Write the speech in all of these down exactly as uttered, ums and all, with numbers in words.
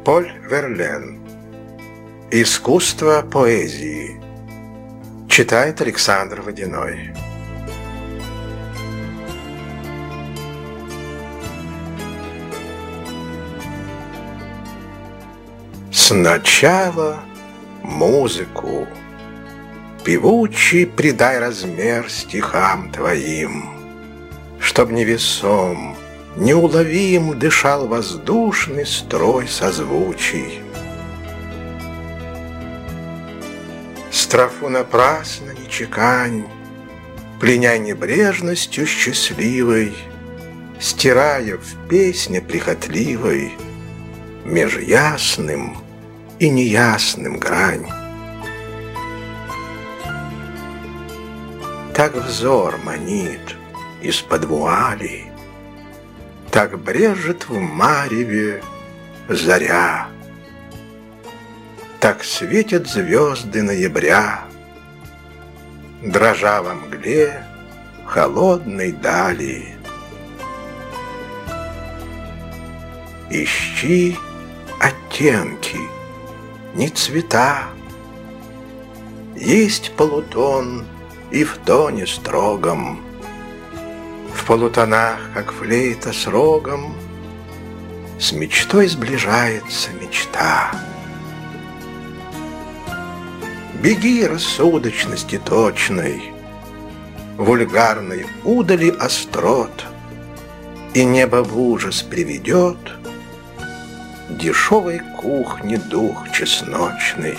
Поль Верлен. Искусство поэзии. Читает Александр Водяной. Сначала музыку певучий придай размер стихам твоим, чтоб невесом, неуловим дышал воздушный строй созвучий. Строфу напрасно не чекань, пленяй небрежностью счастливой, стирая в песне прихотливой меж ясным и неясным грань. Так взор манит из-под вуали, так брежет в мареве заря, так светят звезды ноября, дрожа во мгле холодной дали. Ищи оттенки, не цвета, есть полутон и в тоне строгом, в полутонах, как флейта с рогом, с мечтой сближается мечта. Беги рассудочности точной, вульгарной удали острот, и небо в ужас приведет дешевой кухни дух чесночный.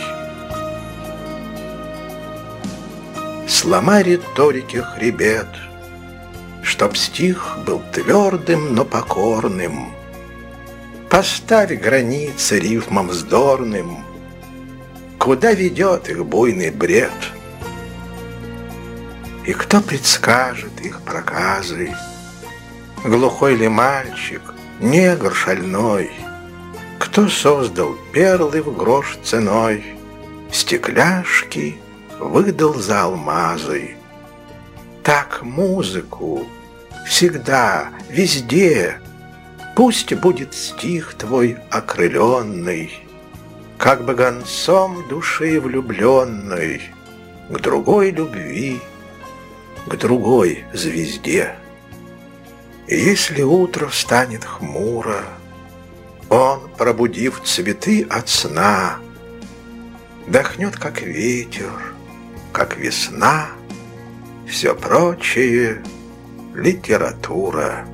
Сломай риторики хребет, чтоб стих был твердым, но покорным. Поставь границы рифмам вздорным, куда ведет их буйный бред. И кто предскажет их проказы? Глухой ли мальчик, негр шальной? Кто создал перлы в грош ценой, стекляшки выдал за алмазы? Так музыку всегда, везде, пусть будет стих твой окрыленный, как бы гонцом души влюбленной к другой любви, к другой звезде. И если утро встанет хмуро, он, пробудив цветы от сна, дохнет, как ветер, как весна, все прочее литература.